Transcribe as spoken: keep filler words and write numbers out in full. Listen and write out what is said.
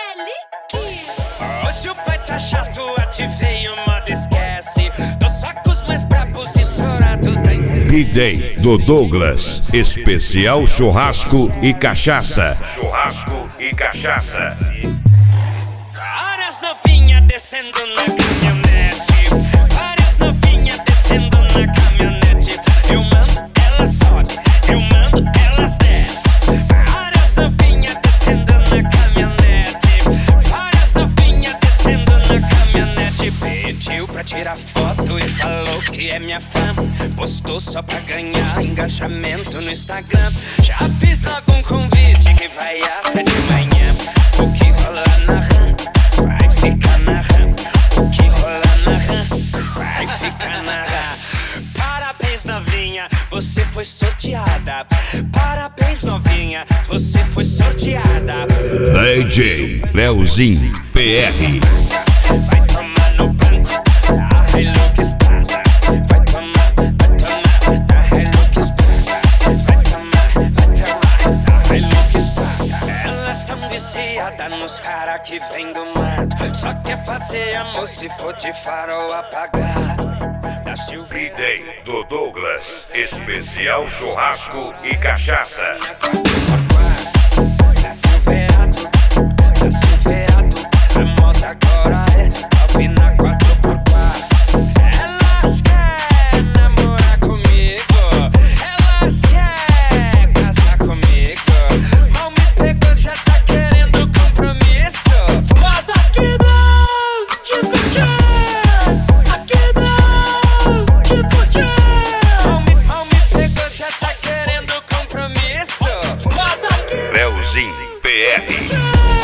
Hoje o pai tá chato, ativei o modo esquece. Tô só com os mais brabos e estourado da internet. B-Day do Douglas, especial churrasco e cachaça. Churrasco e cachaça. Várias novinhas descendo na caminhonete. Várias novinhas descendo na caminhonete. Eu mando, ela sobe. Eu mando, elas desce. Várias novinhas descendo na caminhonete. Várias novinhas descendo na caminhonete. Pediu pra tirar foto e falou que é minha fã. Postou só pra ganhar engajamento no Instagram. Já fiz logo um convite que vai até de manhã. O que rola na rã vai ficar na rã. O que rola na rã vai ficar na rã. Parabéns, novinha, você foi sorteada. Parabéns, novinha, você foi sorteada. D J Leozinho P R. Vai tomar no banco da Hilux Prata. Vai tomar, vai tomar da Hilux Prata. Vai tomar, vai tomar da Hilux Prata. Elas tão viciadas nos cara que vem do mato. Só quer fazer amor se for de farol apagado. Da Silveira B-Day do Douglas, especial churrasco e cachaça. Da Silverado, da Silverado. A moda agora é ouvir na quatro por quatro. Elas querem namorar comigo. Elas querem casar comigo. Mal me pegou, já tá querendo compromisso. Mas aqui não, tipo tchê. Aqui não, tipo tchê. Mal me, mal me pegou, já tá querendo compromisso. Mas aqui Leozinho P R.